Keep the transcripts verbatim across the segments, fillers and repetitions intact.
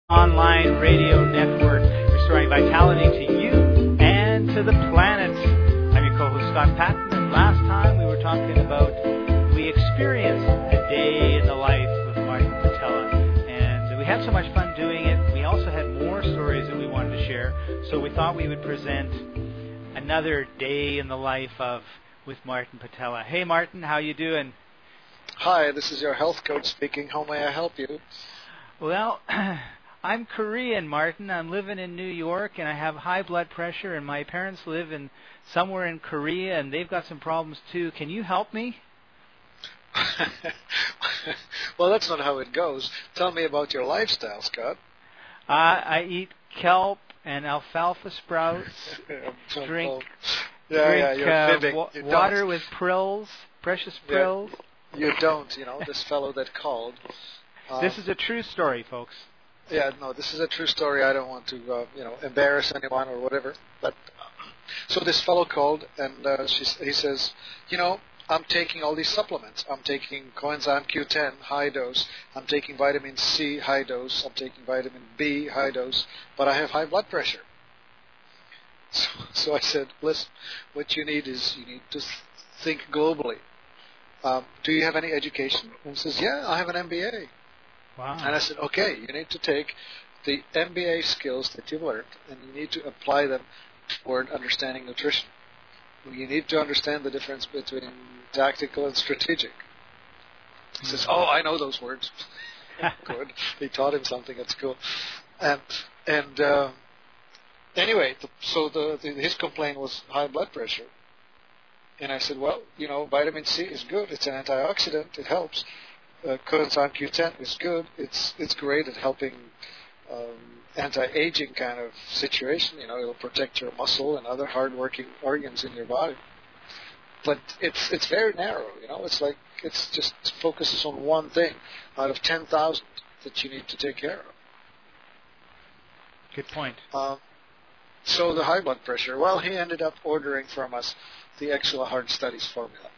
Online radio network, restoring vitality to you and to the planet. I'm your co-host Scott Patton, and last time we were talking about we experienced a day in the life of Martin Pytela, and we had so much fun doing it. We also had more stories that we wanted to share, so we thought we would present another day in the life of with Martin Pytela. Hey Martin, how you doing? Hi, this is your health coach speaking. How may I help you? Well, I'm Korean, Martin. I'm living in New York, and I have high blood pressure, and my parents live in somewhere in Korea, and they've got some problems too. Can you help me? Well, that's not how it goes. Tell me about your lifestyle, Scott. Uh, I eat kelp and alfalfa sprouts, drink, yeah, drink yeah, you're uh, fibbing. wa- You water don't. with prills, precious prills. Yeah, you don't, you know, this fellow that called. Um, This is a true story, folks. Yeah, no, this is a true story. I don't want to, uh, you know, embarrass anyone or whatever. But so this fellow called, and uh, she, he says, you know, I'm taking all these supplements. I'm taking coenzyme Q ten high dose. I'm taking vitamin C high dose. I'm taking vitamin B high dose. But I have high blood pressure. So, so I said, listen, what you need is you need to think globally. Um, do you have any education? And he says, yeah, I have an M B A. Wow. And I said, okay, you need to take the M B A skills that you've learned and you need to apply them toward understanding nutrition. You need to understand the difference between tactical and strategic. He says, oh, I know those words. Good. He taught him something at school. And, and uh, anyway, the, so the, the, his complaint was high blood pressure. And I said, well, you know, vitamin C is good. It's an antioxidant. It helps. Uh, coenzyme Q ten is good. It's it's great at helping um, anti-aging kind of situation. You know, it'll protect your muscle and other hard-working organs in your body. But it's it's very narrow. You know, it's like it's just focuses on one thing out of ten thousand that you need to take care of. Good point. Um, so the high blood pressure. Well, he ended up ordering from us the Exula Heart Studies formula,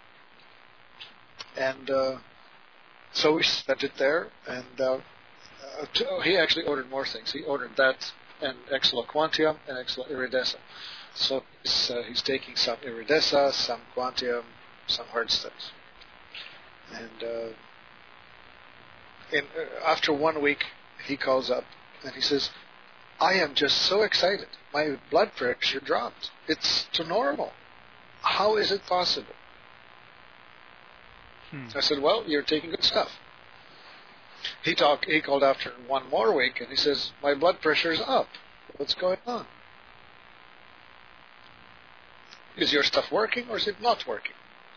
and. Uh, So we sent it there, and uh, uh, to, oh, he actually ordered more things. He ordered that and Exula Quantium and Exula Iridessa. So he's, uh, he's taking some Iridessa, some Quantium, some Heart Studies. And uh, in, uh, after one week, he calls up and he says, I am just so excited. My blood pressure dropped. It's to normal. How is it possible? Hmm. I said, well, you're taking good stuff. He talked. He called after one more week, and he says, my blood pressure is up. What's going on? Is your stuff working, or is it not working?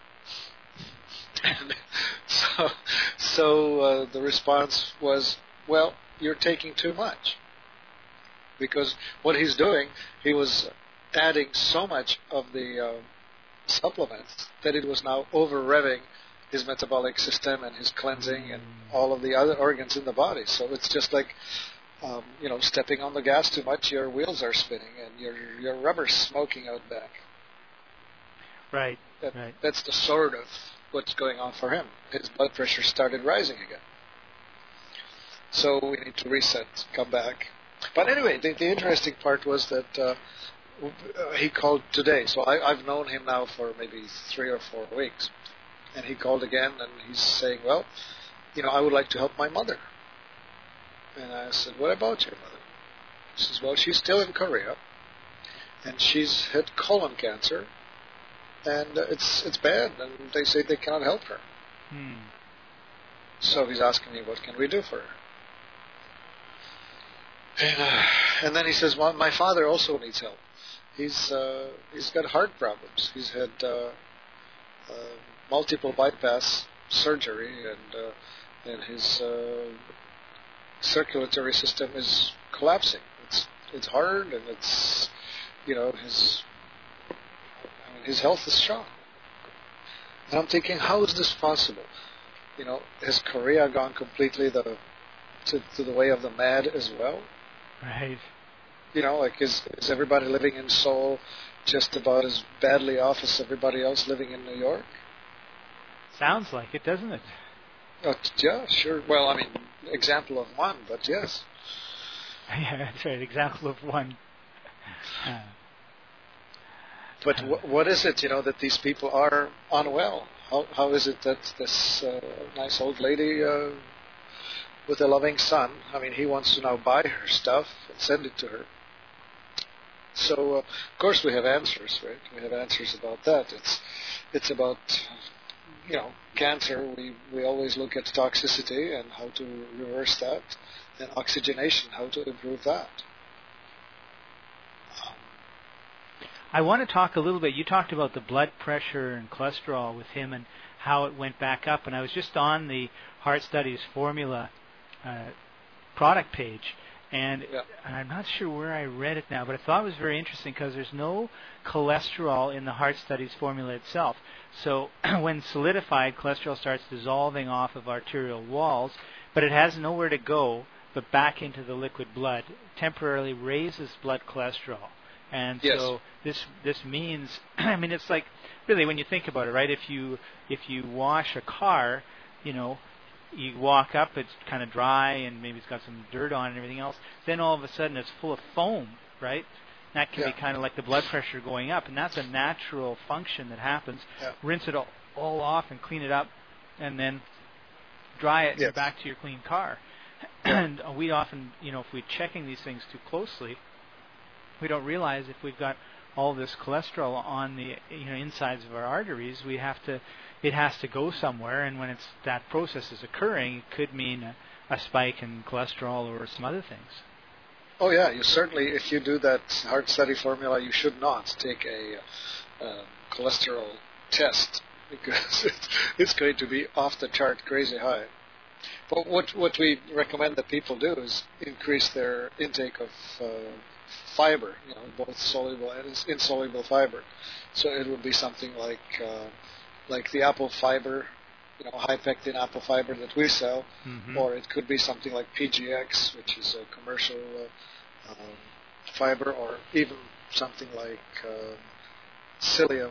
And so so uh, the response was, well, you're taking too much. Because what he's doing, he was adding so much of the uh, supplements that it was now over-revving his metabolic system and his cleansing and all of the other organs in the body. So it's just like, um, you know, stepping on the gas too much, your wheels are spinning and your your rubber's smoking out back. Right, that, right. That's the sort of what's going on for him. His blood pressure started rising again. So we need to reset, come back. But anyway, the, the interesting part was that uh, he called today. So I, I've known him now for maybe three or four weeks. And he called again, and he's saying, well, you know, I would like to help my mother. And I said, what about your mother? He says, well, she's still in Korea, and she's had colon cancer, and uh, it's it's bad, and they say they cannot help her. Hmm. So he's asking me, what can we do for her? And, uh, and then he says, well, my father also needs help. He's uh, he's got heart problems. He's had uh, uh, multiple bypass surgery, and uh, and his uh, circulatory system is collapsing. It's it's hard, and it's, you know, his I mean, his health is shot. And I'm thinking, how is this possible? You know, has Korea gone completely the to, to the way of the mad as well? Right. You know, like is is everybody living in Seoul just about as badly off as everybody else living in New York? Sounds like it, doesn't it? Uh, yeah, sure. Well, I mean, example of one, but yes. Yeah, that's right. Example of one. Uh, But uh, wh- what is it, you know, that these people are unwell? How how is it that this uh, nice old lady uh, with a loving son, I mean, he wants to now buy her stuff and send it to her. So, uh, of course, we have answers, right? We have answers about that. It's it's about, you know, cancer. We, we always look at toxicity and how to reverse that, and oxygenation, how to improve that. Um, I want to talk a little bit. You talked about the blood pressure and cholesterol with him and how it went back up. And I was just on the Heart Studies Formula uh, product page, and yeah. I'm not sure where I read it now, but I thought it was very interesting because there's no cholesterol in the Heart Studies formula itself. So when solidified, cholesterol starts dissolving off of arterial walls, but it has nowhere to go but back into the liquid blood, temporarily raises blood cholesterol. And Yes. so this this means, I mean, it's like, really, when you think about it, right, if you if you wash a car, you know, you walk up, it's kind of dry and maybe it's got some dirt on it and everything else, then all of a sudden it's full of foam, right? That can Yeah. be kind of like the blood pressure going up, and that's a natural function that happens. Yeah. Rinse it all, all off and clean it up, and then dry it and Yes. you're back to your clean car. And we often, you know, if we're checking these things too closely, we don't realize if we've got all this cholesterol on the, you know, insides of our arteries, we have to, it has to go somewhere, and when it's that process is occurring, it could mean a, a spike in cholesterol or some other things. Oh yeah, you certainly, if you do that heart study formula, you should not take a uh, cholesterol test because it's, it's going to be off the chart crazy high. But what what we recommend that people do is increase their intake of uh, fiber, you know, both soluble and insoluble fiber. So it would be something like uh, like the apple fiber, you know, high pectin apple fiber that we sell, Mm-hmm. or it could be something like P G X, which is a commercial uh, um, fiber, or even something like uh, psyllium,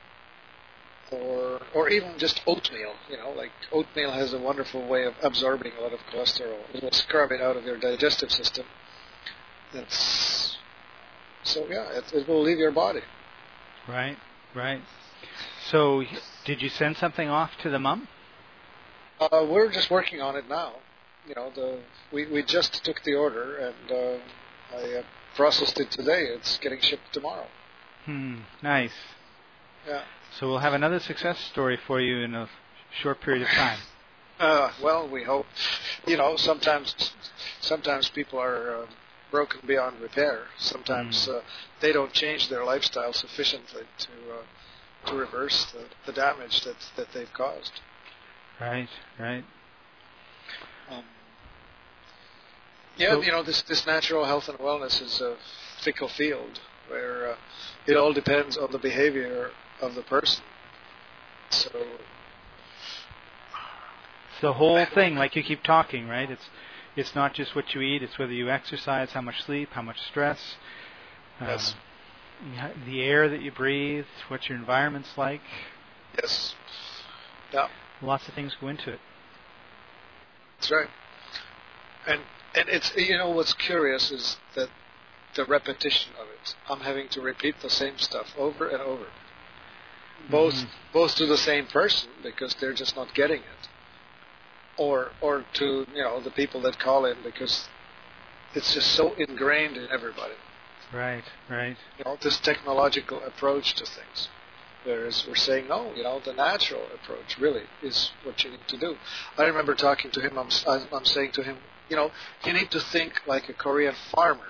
or or even just oatmeal. You know, like oatmeal has a wonderful way of absorbing a lot of cholesterol. It will scrub it out of your digestive system. That's so yeah, it, it will leave your body. Right, right. So, did you send something off to the mom? Uh, we're just working on it now. You know, the we, we just took the order and uh, I uh, processed it today. It's getting shipped tomorrow. Hmm, nice. Yeah. So we'll have another success story for you in a short period of time. Uh, well, we hope. You know, sometimes sometimes people are uh, broken beyond repair. Sometimes Mm. uh, they don't change their lifestyle sufficiently to uh, to reverse the, the damage that that they've caused. Right, right. Um, yeah, So- you know, this this natural health and wellness is a fickle field where uh, it all depends on the behavior of the person. So, It's the whole thing, like you keep talking, right? It's it's not just what you eat, it's whether you exercise, how much sleep, how much stress, uh, yes, the air that you breathe, what your environment's like. yes, yeah, Lots of things go into it. that's right. And and it's, you know, what's curious is that the repetition of it. I'm having to repeat the same stuff over and over, both Mhm. both to the same person because they're just not getting it, or or to, you know, the people that call in because it's just so ingrained in everybody. Right, right. You know, this technological approach to things. Whereas we're saying, no, you know, the natural approach really is what you need to do. I remember talking to him, I'm, I'm saying to him, you know, you need to think like a Korean farmer.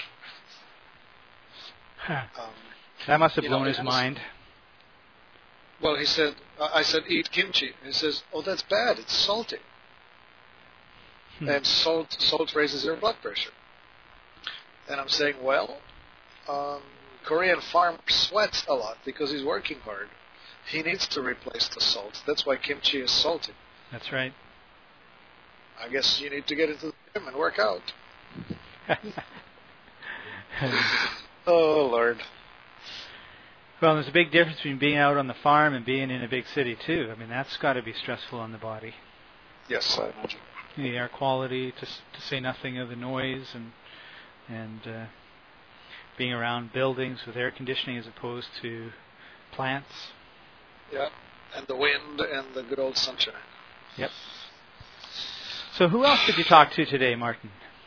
Huh. Um, That must have you know, blown his it's- mind. well, he said, I said, eat kimchi. He says, oh, that's bad. It's salty. Hmm. And salt salt raises your blood pressure. And I'm saying, well, um, Korean farmer sweats a lot because he's working hard. He needs to replace the salt. That's why kimchi is salty. That's right. I guess you need to get into the gym and work out. Oh, Lord. Well, there's a big difference between being out on the farm and being in a big city, too. I mean, that's got to be stressful on the body. Yes, I imagine. The air quality, to, s- to say nothing of the noise and and uh, being around buildings with air conditioning as opposed to plants. Yeah, and the wind and the good old sunshine. Yep. So who else did you talk to today, Martin?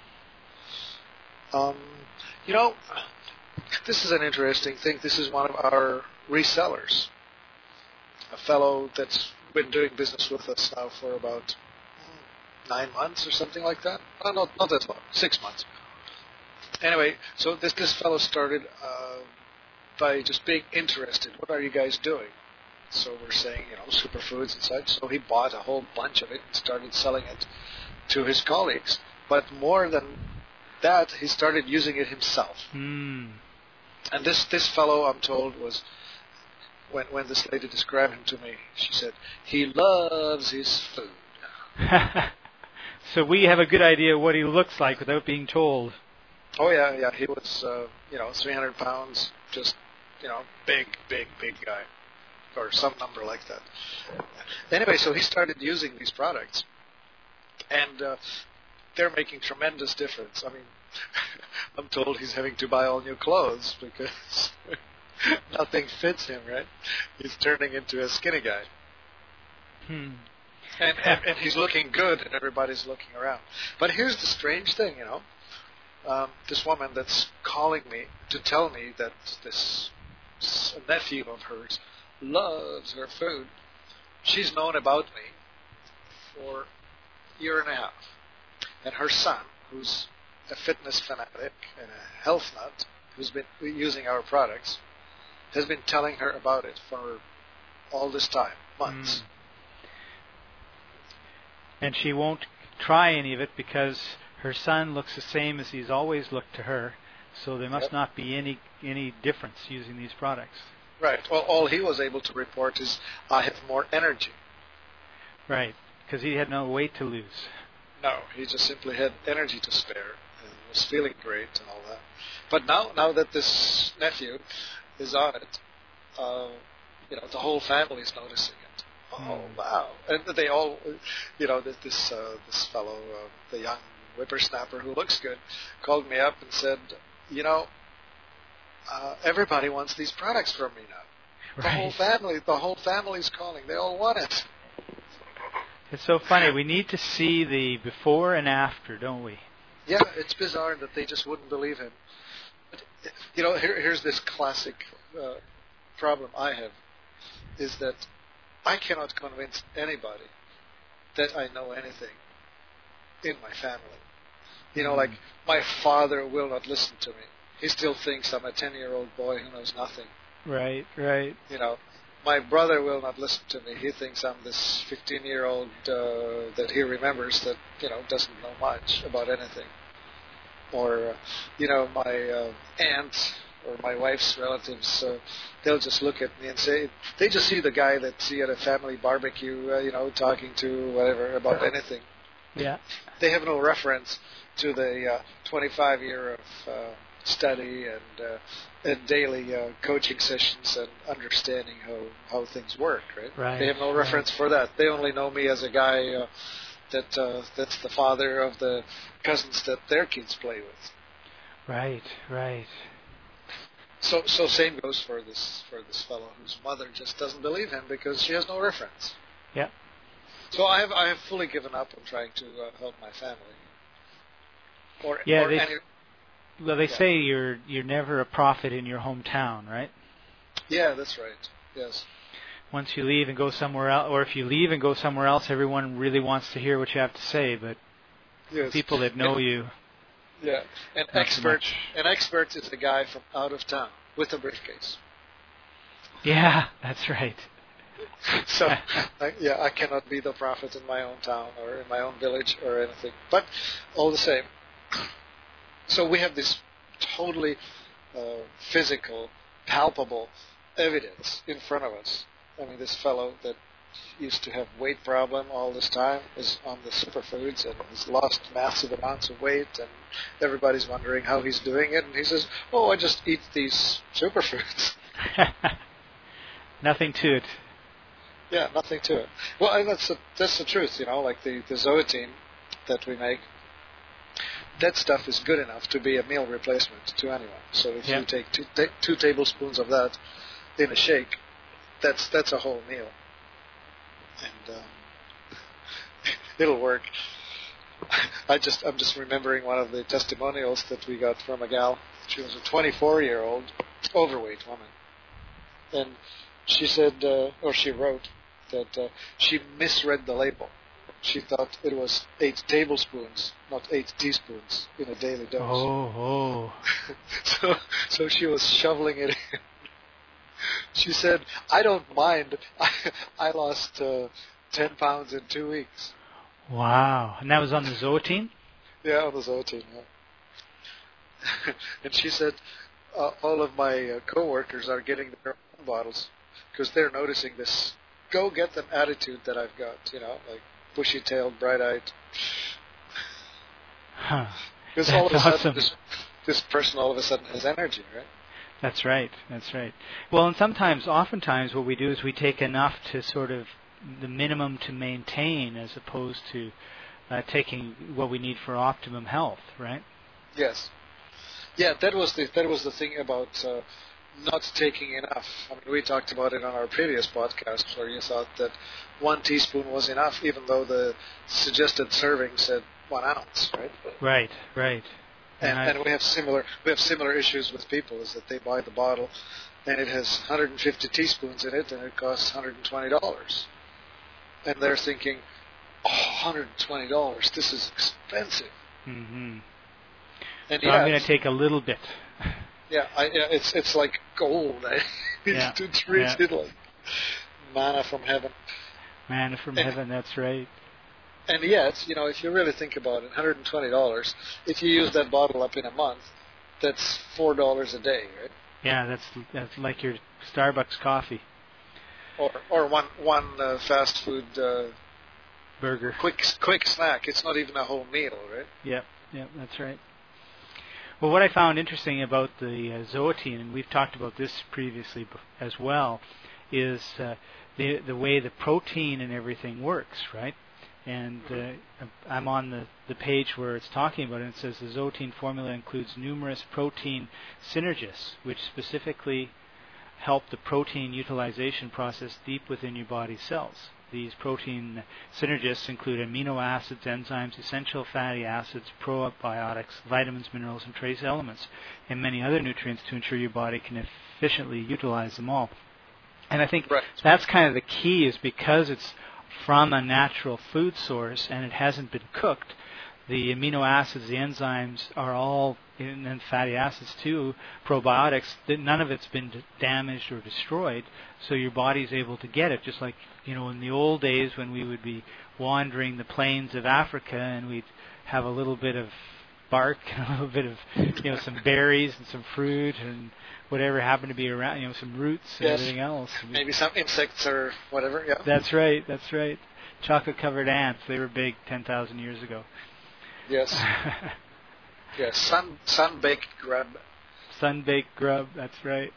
Um, you know, this is an interesting thing. This is one of our resellers, a fellow that's been doing business with us now for about nine months or something like that. Oh, not not that long, six months. Anyway, so this this fellow started uh, by just being interested. What are you guys doing? So we're saying, you know, superfoods and such. So he bought a whole bunch of it and started selling it to his colleagues. But more than that, he started using it himself. Mm. And this, this fellow, I'm told, was, when when this lady described him to me, she said, he loves his food. So we have a good idea what he looks like without being told. Oh, yeah, yeah. He was, uh, you know, three hundred pounds, just, you know, big, big, big guy. Or some number like that. Anyway, so he started using these products. And uh, they're making tremendous difference. I mean, I'm told he's having to buy all new clothes because nothing fits him, right? He's turning into a skinny guy. Hmm. And, and, and he's looking good, and everybody's looking around. But here's the strange thing, you know. Um, this woman that's calling me to tell me that this nephew of hers loves her food. She's known about me for a year and a half. And her son, who's a fitness fanatic and a health nut, who's been using our products, has been telling her about it for all this time, months. Mm. And she won't try any of it because her son looks the same as he's always looked to her, so there must yep. not be any any difference using these products. Right. Well, all he was able to report is, I have more energy. Right, because he had no weight to lose. No, he just simply had energy to spare and was feeling great and all that. But now, now that this nephew is on it, uh, you know, the whole family is noticing it. Oh, mm. wow! And they all, you know, this this, uh, this fellow, uh, the young whippersnapper who looks good, called me up and said, you know, uh, everybody wants these products from me now. The right. whole family, the whole family's calling. They all want it. It's so funny. We need to see the before and after, don't we? Yeah, it's bizarre that they just wouldn't believe him. But, you know, here, here's this classic uh, problem I have, is that I cannot convince anybody that I know anything in my family. You know, mm. like, my father will not listen to me. He still thinks I'm a ten-year-old boy who knows nothing. Right, right. You know, my brother will not listen to me. He thinks I'm this fifteen-year-old uh, that he remembers that, you know, doesn't know much about anything. Or, uh, you know, my uh, aunt or my wife's relatives, uh, they'll just look at me and say, they just see the guy that see at a family barbecue, uh, you know, talking to whatever about anything. Yeah. They have no reference to the uh, twenty-five year of uh, study and uh, and daily uh, coaching sessions and understanding how, how things work, right? Right. They have no reference right. for that. They only know me as a guy uh, that uh, that's the father of the cousins that their kids play with. Right, right. So so same goes for this for this fellow whose mother just doesn't believe him because she has no reference. Yeah. So I have I have fully given up on trying to uh, help my family. Or, yeah, or they, any, well, they yeah. say you're you're never a prophet in your hometown, right? Yeah, that's right. Yes. Once you leave and go somewhere else, or if you leave and go somewhere else, everyone really wants to hear what you have to say. But yes. people that know and, you, yeah, an expert, so an expert is a guy from out of town with a briefcase. Yeah, that's right. So, I, yeah, I cannot be the prophet in my own town or in my own village or anything. But all the same, so we have this totally uh, physical, palpable evidence in front of us. I mean, this fellow that used to have weight problem all this time is on the superfoods and has lost massive amounts of weight, and everybody's wondering how he's doing it. And he says, "Oh, I just eat these superfoods." Nothing to it. Yeah, nothing to it. Well, and that's the, that's the truth, you know, like the, the Zoetine that we make. that stuff is good enough to be a meal replacement to anyone. So if yeah. you take two, ta- two tablespoons of that in a shake, that's that's a whole meal, and um, it'll work. I just I'm just remembering one of the testimonials that we got from a gal. She was a twenty-four-year-old overweight woman, and she said, uh, or she wrote that uh, she misread the label. She thought it was eight tablespoons, not eight teaspoons in a daily dose. Oh, oh. so, so she was shoveling it in. She said, "I don't mind. I, I lost uh, ten pounds in two weeks." Wow! And that was on the Zoetein? Yeah, on the Zoetein. Yeah. And she said, uh, "All of my uh, coworkers are getting their own bottles because they're noticing this go-get-them attitude that I've got. You know, like." Bushy-tailed, bright-eyed. Huh. Because That's all of a awesome. sudden, this, this person all of a sudden has energy, right? That's right. That's right. Well, and sometimes, oftentimes, what we do is we take enough to sort of the minimum to maintain, as opposed to uh, taking what we need for optimum health, right? Yes. Yeah, that was the that was the thing about uh, not taking enough. I mean, we talked about it on our previous podcast, where you thought that one teaspoon was enough, even though the suggested serving said one ounce, right? Right, right. And, and, and we have similar we have similar issues with people, is that they buy the bottle, and it has one hundred fifty teaspoons in it, and it costs one hundred twenty dollars, and they're thinking, "Oh, one hundred twenty dollars, this is expensive." Mm-hmm. And so yeah, I'm going to take a little bit. Yeah, I, yeah, it's it's like gold. I need yeah. to treat yeah. it like manna from heaven. Manna from and, heaven, that's right. And yet, you know, if you really think about it, one hundred twenty dollars, if you use that bottle up in a month, that's four dollars a day, right? Yeah, that's that's like your Starbucks coffee. Or or one one uh, fast food uh, burger. Quick quick snack. It's not even a whole meal, right? Yep, yep, that's right. Well, what I found interesting about the uh, Zoetein, and we've talked about this previously as well, is uh, the the way the protein and everything works, right? And uh, I'm on the, the page where it's talking about it, and it says the Zoetein formula includes numerous protein synergists, which specifically help the protein utilization process deep within your body's cells. These protein synergists include amino acids, enzymes, essential fatty acids, probiotics, vitamins, minerals, and trace elements, and many other nutrients to ensure your body can efficiently utilize them all. And I think right. that's kind of the key, is because it's from a natural food source and it hasn't been cooked, the amino acids, the enzymes are all, and then fatty acids too, probiotics, none of it's been damaged or destroyed, so your body's able to get it. Just like, you know, in the old days when we would be wandering the plains of Africa and we'd have a little bit of bark and a little bit of, you know, some berries and some fruit and whatever happened to be around, you know, some roots and yes. everything else. Maybe some insects or whatever, yeah. That's right, that's right. Chocolate-covered ants, they were big ten thousand years ago. Yes. Yes, sun sun-baked grub. Sun-baked grub, that's right.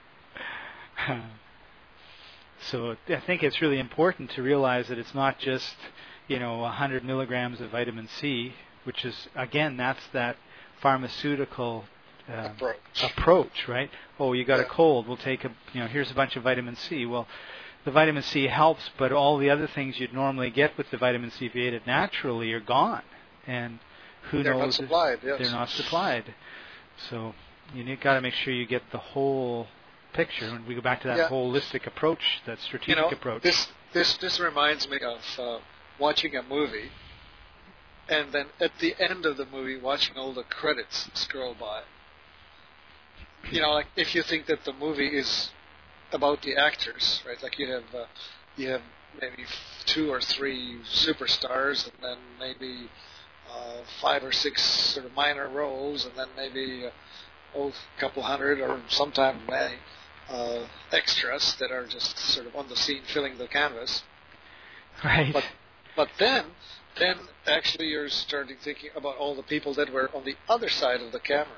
So I think it's really important to realize that it's not just, you know, one hundred milligrams of vitamin C, which is, again, that's that pharmaceutical uh, approach. approach, right? Oh, you got yeah. a cold, we'll take a, you know, here's a bunch of vitamin C. Well, the vitamin C helps, but all the other things you'd normally get with the vitamin C if you ate it naturally are gone. And who they're knows? Not supplied, yes. They're not supplied. So you got to make sure you get the whole picture. And we go back to that yeah. holistic approach, that strategic you know, approach. This this this reminds me of uh, watching a movie, and then at the end of the movie, watching all the credits scroll by. You know, like if you think that the movie is about the actors, right? Like you have uh, you have maybe two or three superstars, and then maybe uh, five or six sort of minor roles, and then maybe uh, oh, a couple hundred or sometimes many uh, extras that are just sort of on the scene filling the canvas. Right. But but then then actually you're starting thinking about all the people that were on the other side of the camera.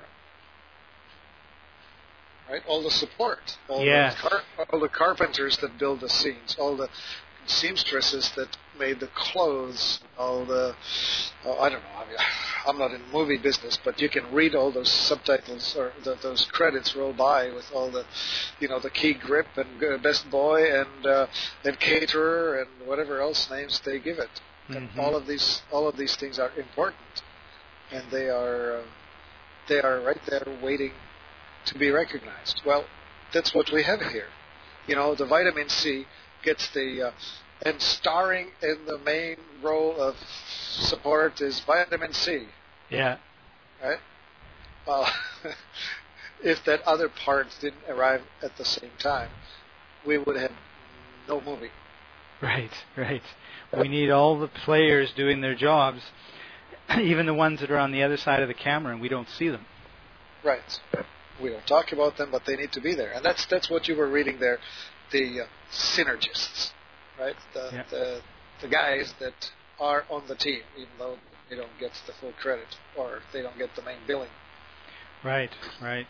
Right, all the support, all, yes. the car- all the carpenters that build the scenes, all the seamstresses that made the clothes, all the, oh, I don't know, I mean, I'm not in the movie business, but you can read all those subtitles or the, those credits roll by with all the, you know, the key grip and uh, best boy and uh, and caterer and whatever else names they give it. Mm-hmm. And all of these all of these things are important, and they are uh, they are right there waiting to be recognized. Well, that's what we have here. You know, the vitamin C gets the, uh, and starring in the main role of support is vitamin C. Yeah. Right? Well, if that other part didn't arrive at the same time, we would have no movie. Right, right. We need all the players doing their jobs, even the ones that are on the other side of the camera, and we don't see them. Right. We don't talk about them, but they need to be there. And that's that's what you were reading there, the uh, synergists, right? The, yeah. the the guys that are on the team, even though they don't get the full credit or they don't get the main billing. Right, right.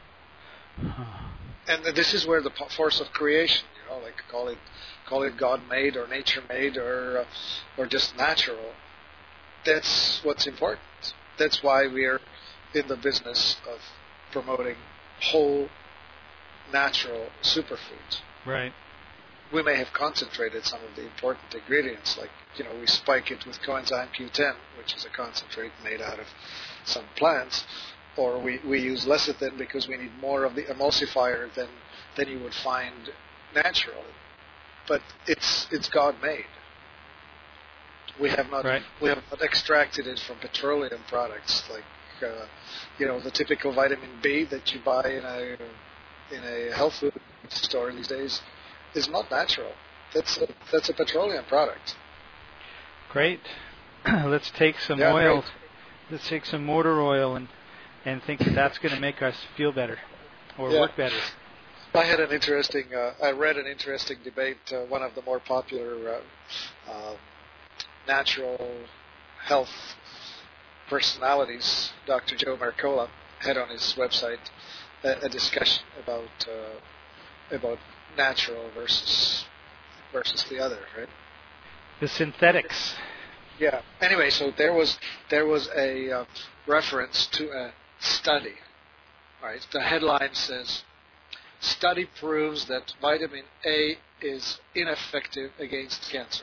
And this is where the force of creation, you know, like call it call it God-made or nature-made or uh, or just natural. That's what's important. That's why we're in the business of promoting whole, natural superfoods. Right. We may have concentrated some of the important ingredients, like, you know, we spike it with coenzyme Q ten, which is a concentrate made out of some plants, or we, we use lecithin because we need more of the emulsifier than than you would find naturally. But it's it's God-made. We have not right. we have not extracted it from petroleum products like. Uh, you know, the typical vitamin B that you buy in a in a health food store these days is not natural. That's a, that's a petroleum product. Great. Let's take some yeah, oil. Great. Let's take some motor oil and and think that that's going to make us feel better or yeah. work better. I had an interesting. Uh, I read an interesting debate. Uh, one of the more popular uh, uh, natural health personalities, Doctor Joe Mercola, had on his website a, a discussion about uh, about natural versus versus the other, right? The synthetics. Yeah. Anyway, so there was there was a uh, reference to a study. Right. The headline says, "Study proves that vitamin A is ineffective against cancer."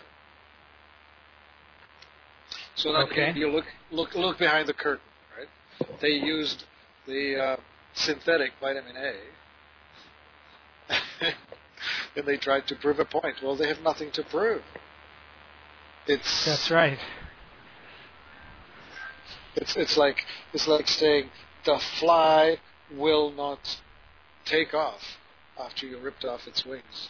So then okay. you look look look behind the curtain, right? They used the uh, synthetic vitamin A, and they tried to prove a point. Well, they have nothing to prove. It's that's right. It's it's like it's like saying the fly will not take off after you ripped off its wings.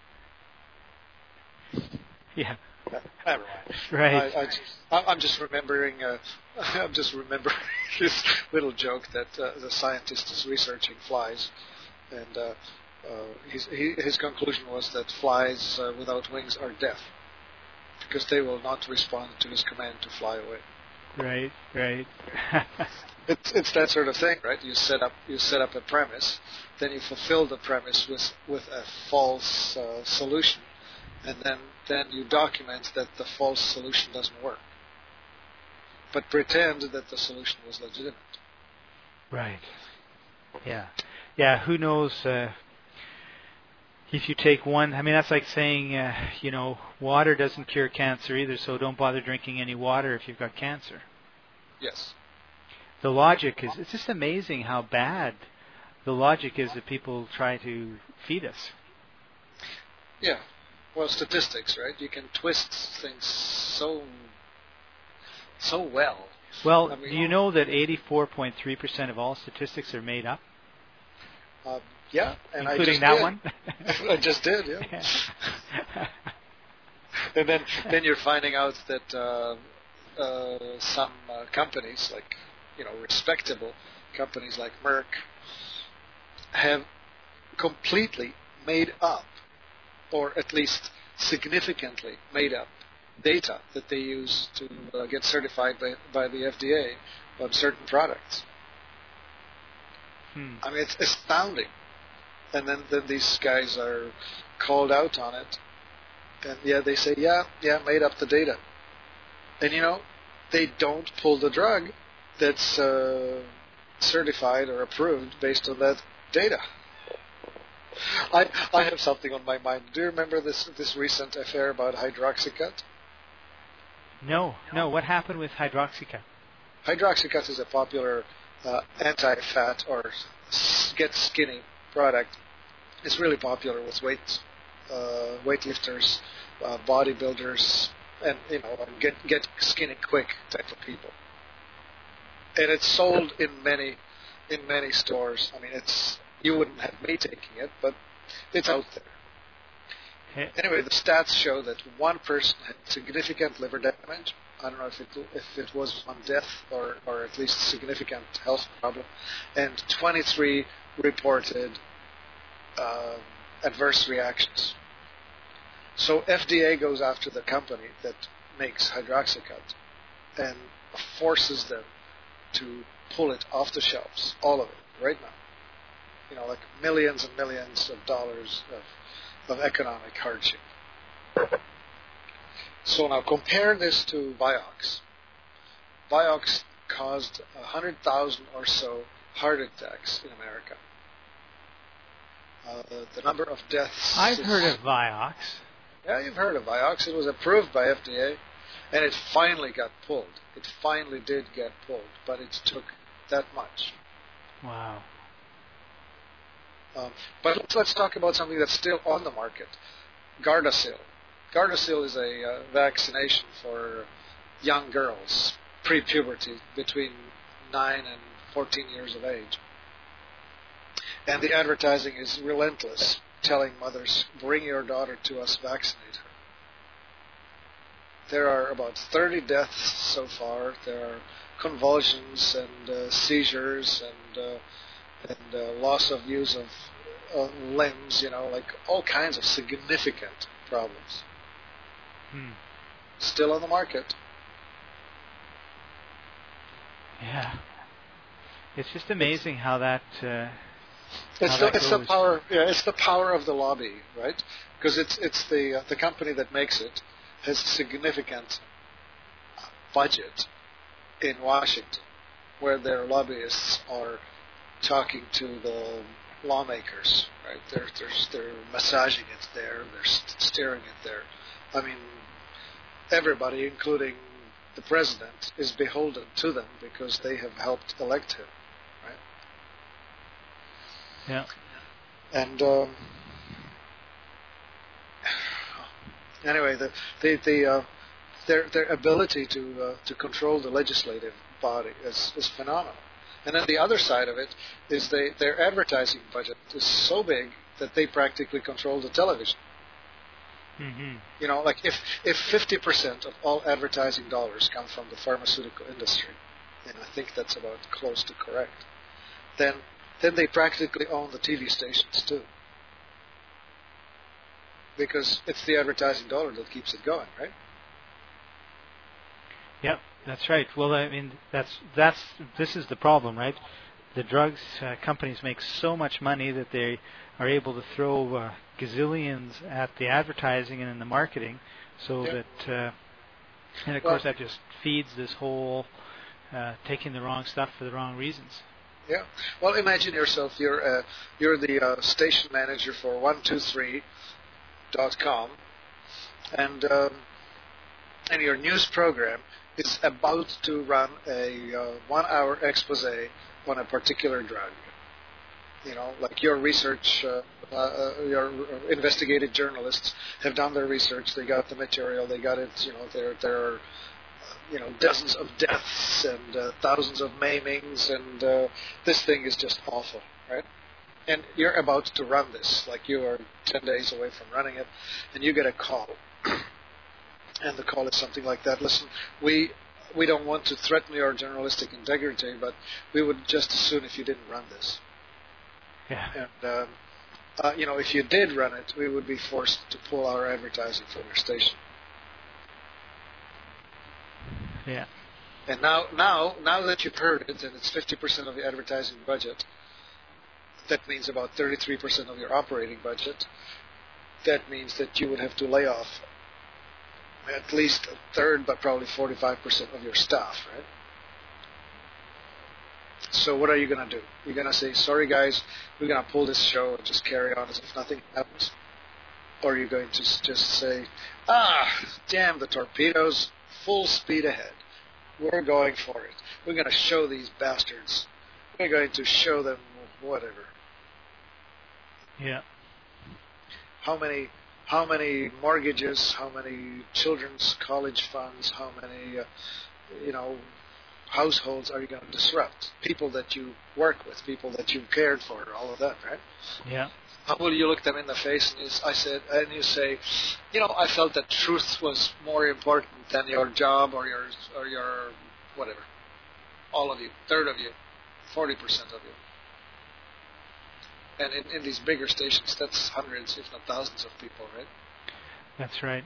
Yeah. Never mind. Right. I, I just, I'm just remembering. Uh, I'm just remembering this little joke that uh, the scientist is researching flies, and uh, uh, his, he, his conclusion was that flies uh, without wings are deaf because they will not respond to his command to fly away. Right. Right. it's it's that sort of thing, right? You set up you set up a premise, then you fulfill the premise with with a false uh, solution. And then, then you document that the false solution doesn't work. But pretend that the solution was legitimate. Right. Yeah. Yeah, who knows uh, if you take one... I mean, that's like saying, uh, you know, water doesn't cure cancer either, so don't bother drinking any water if you've got cancer. Yes. The logic is... It's just amazing how bad the logic is that people try to feed us. Yeah. Well, statistics, right? You can twist things so so well. Well, I mean, do you know that eighty-four point three percent of all statistics are made up? Uh, yeah, and including I that just did. one. I just did, yeah. and then then you're finding out that uh, uh, some uh, companies, like you know, respectable companies like Merck, have completely made up, or at least significantly made up, data that they use to uh, get certified by, by the F D A on certain products. Hmm. I mean, it's astounding. And then, then these guys are called out on it And yeah, they say, yeah, yeah, made up the data. And you know, they don't pull the drug that's uh, certified or approved based on that data. I I have something on my mind. Do you remember this this recent affair about Hydroxycut? No, no. What happened with Hydroxycut? Hydroxycut is a popular uh, anti-fat or s- get skinny product. It's really popular with weight uh, weightlifters, uh, bodybuilders, and you know, get get skinny quick type of people. And it's sold in many in many stores. I mean, it's you wouldn't have me taking it, but it's out there. Hey. Anyway, the stats show that one person had significant liver damage. I don't know if it if it was on death or, or at least significant health problem, and twenty-three reported uh, adverse reactions. So F D A goes after the company that makes Hydroxycut and forces them to pull it off the shelves, all of it, right now. You know, like millions and millions of dollars of, of economic hardship. So now compare this to Vioxx. Vioxx caused one hundred thousand or so heart attacks in America. Uh, the number of deaths... I've heard of Vioxx. Yeah, you've heard of Vioxx. It was approved by F D A, and it finally got pulled. It finally did get pulled, but it took that much. Wow. Um, but let's, let's talk about something that's still on the market. Gardasil. Gardasil is a uh, vaccination for young girls, pre-puberty, between nine and fourteen years of age. And the advertising is relentless, telling mothers, bring your daughter to us, vaccinate her. There are about thirty deaths so far. There are convulsions and uh, seizures and uh, and uh, loss of use of uh, limbs, you know, like all kinds of significant problems. Hmm. Still on the market. Yeah. It's just amazing how that... Uh, It's how the that it's the goes. power yeah it's the power of the lobby, right? Because it's it's the uh, the company that makes it has significant budget in Washington, where their lobbyists are talking to the lawmakers, right? They're they're they're massaging it there, they're steering it there. I mean, everybody, including the president, is beholden to them because they have helped elect him. Yeah. And um, anyway, the the, the uh, their their ability to uh, to control the legislative body is, is phenomenal. And then the other side of it is they their advertising budget is so big that they practically control the television. Mm-hmm. You know, like if if fifty percent of all advertising dollars come from the pharmaceutical industry, and I think that's about close to correct, then then they practically own the T V stations too. Because it's the advertising dollar that keeps it going, right? Yep, that's right. Well, I mean, that's that's this is the problem, right? The drugs uh, companies make so much money that they are able to throw uh, gazillions at the advertising and in the marketing, so Yep. that, uh, and of Well, course that just feeds this whole uh, taking the wrong stuff for the wrong reasons. Yeah. Well, imagine yourself. You're uh, you're the uh, station manager for one two three dot com, and um, and your news program is about to run a uh, one-hour expose on a particular drug. You know, like your research, uh, uh, your investigative journalists have done their research. They got the material. They got it. You know, there there are you know dozens of deaths and uh, thousands of maimings, and uh, this thing is just awful, right? And you're about to run this, like you are ten days away from running it, and you get a call, and the call is something like that. Listen, we we don't want to threaten your journalistic integrity, but we would just as soon if you didn't run this. Yeah. And um, uh, you know, if you did run it, we would be forced to pull our advertising from your station. Yeah. And now, now, now that you've heard it, and it's fifty percent of the advertising budget, that means about thirty-three percent of your operating budget. That means that you would have to lay off at least a third, but probably forty-five percent of your staff, right? So what are you going to do? You're going to say, sorry guys, we're going to pull this show and just carry on as if nothing happens? Or are you going to just say, ah, damn the torpedoes, full speed ahead. We're going for it. We're going to show these bastards. We're going to show them whatever. Yeah. How many how many mortgages, how many children's college funds, how many, uh, you know, households are you going to disrupt? People that you work with, people that you've cared for, all of that, right? Yeah. How will you look them in the face and you, I said, and you say, you know, I felt that truth was more important than your job or your or your whatever. All of you, third of you, forty percent of you. And in, in these bigger stations, that's hundreds, if not thousands of people, right? That's right.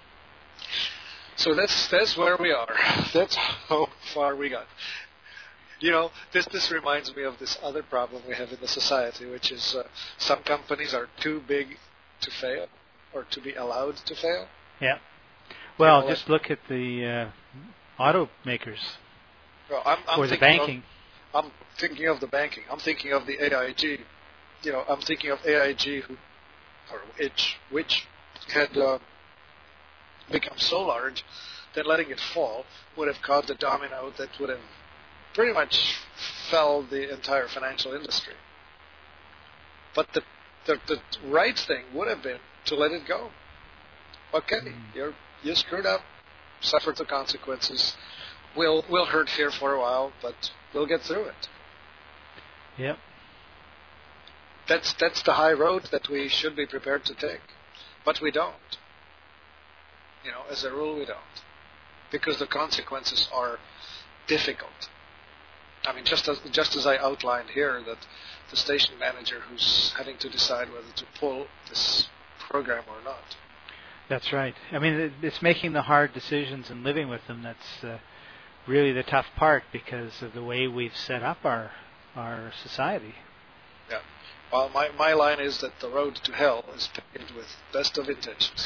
So that's that's where we are. That's how far we got. You know, this this reminds me of this other problem we have in the society, which is uh, some companies are too big to fail or to be allowed to fail. Yeah. Well, you know, just look at the uh, automakers well, I'm, I'm or the banking. Of, I'm thinking of the banking. I'm thinking of the A I G. You know, I'm thinking of A I G, who, or which, which had uh, become so large that letting it fall would have caused a domino that would have pretty much fell the entire financial industry. But the, the the right thing would have been to let it go. Okay, mm. you're you screwed up, suffered the consequences. We'll we'll hurt here for a while, but we'll get through it. Yep. That's that's the high road that we should be prepared to take, but we don't. You know, as a rule, we don't, because the consequences are difficult. I mean, just as just as I outlined here, that the station manager who's having to decide whether to pull this program or not. That's right. I mean, it's making the hard decisions and living with them that's uh, really the tough part because of the way we've set up our our society. Yeah. Well, my my line is that the road to hell is paved with best of intentions.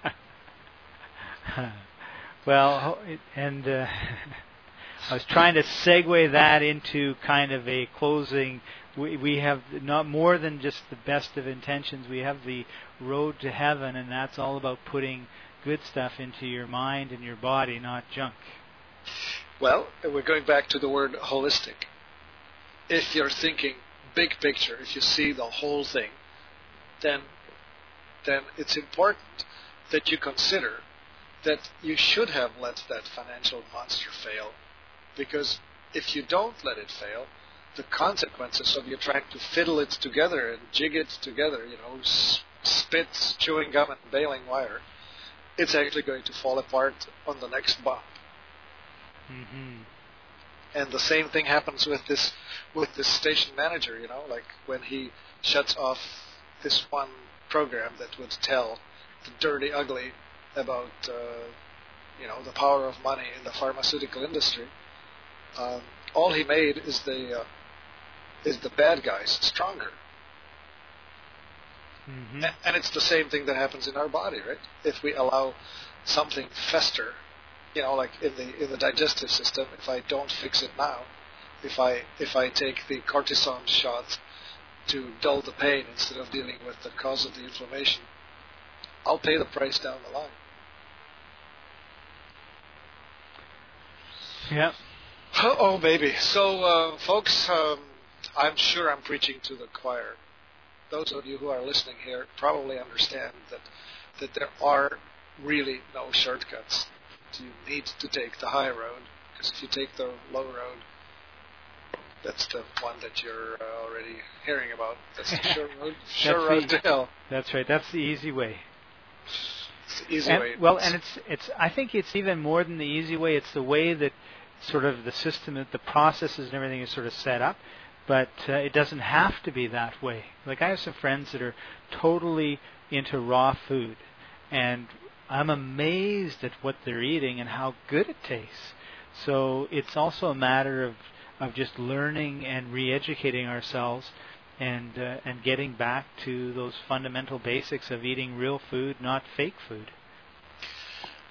Well, and uh, I was trying to segue that into kind of a closing. We, we have not more than just the best of intentions. We have the road to heaven, and that's all about putting good stuff into your mind and your body, not junk. Well, we're going back to the word holistic. If you're thinking big picture, if you see the whole thing, then then it's important that you consider that you should have let that financial monster fail, because if you don't let it fail, the consequences of you trying to fiddle it together and jig it together, you know, spit, chewing gum and baling wire, it's actually going to fall apart on the next bump. Mm-hmm. And the same thing happens with this with this station manager, you know, like when he shuts off this one program that would tell the dirty ugly about, uh, you know, the power of money in the pharmaceutical industry. Um, all he made is the uh, is the bad guys stronger. Mm-hmm. A- and it's the same thing that happens in our body, right? If we allow something fester, you know, like in the in the digestive system, if I don't fix it now, if I if I take the cortisone shot to dull the pain instead of dealing with the cause of the inflammation, I'll pay the price down the line. Yeah. Oh, oh maybe. So, uh, folks, um, I'm sure I'm preaching to the choir. Those of you who are listening here probably understand that that there are really no shortcuts. You need to take the high road, because if you take the low road, that's the one that you're uh, already hearing about. That's the sure road, sure road to hell. That's right. That's the easy way. It's the easy and, way. Well, and it's it's. I think it's even more than the easy way. It's the way that sort of the system, the processes and everything is sort of set up. But uh, it doesn't have to be that way. Like I have some friends that are totally into raw food, and I'm amazed at what they're eating and how good it tastes. So it's also a matter of of just learning and re-educating ourselves and uh, and getting back to those fundamental basics of eating real food, not fake food.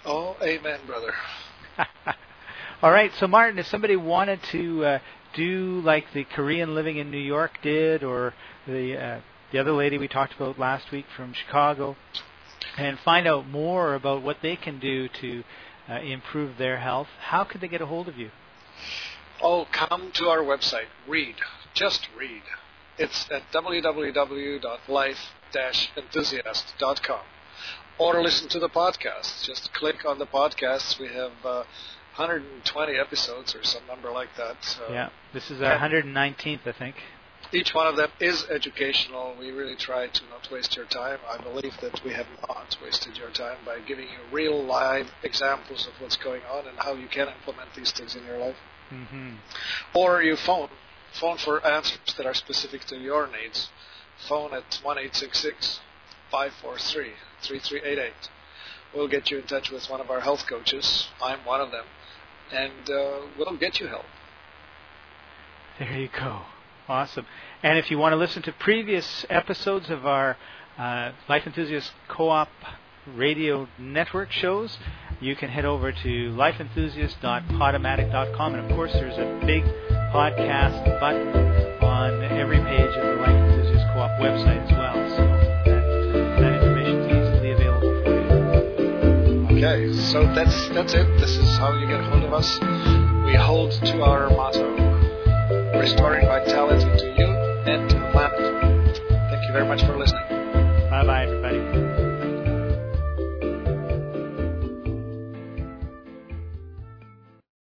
Oh, amen, brother. All right. So, Martin, if somebody wanted to uh, do like the Korean living in New York did, or the uh, the other lady we talked about last week from Chicago, and find out more about what they can do to uh, improve their health, how could they get a hold of you? Oh, come to our website. Read. Just read. It's at w w w dot life dash enthusiast dot com. Or listen to the podcast. Just click on the podcasts. We have uh, one hundred twenty episodes or some number like that. So yeah, this is our one hundred nineteenth, I think. Each one of them is educational. We really try to not waste your time. I believe that we have not wasted your time by giving you real live examples of what's going on and how you can implement these things in your life. Mm-hmm. Or you phone. Phone for answers that are specific to your needs. Phone at one eight six six, five four three, three three eight eight. We'll get you in touch with one of our health coaches. I'm one of them. And uh, we'll get you help. There you go. Awesome. And if you want to listen to previous episodes of our uh, Life Enthusiast Co-op radio network shows, you can head over to life enthusiast dot podomatic dot com. And, of course, there's a big podcast button on every page of the Life Enthusiast Co-op website as well. So that, that information is easily available for you. Okay, so that's, that's it. This is how you get a hold of us. We hold to our motto, restoring vitality to you and to the planet. Thank you very much for listening.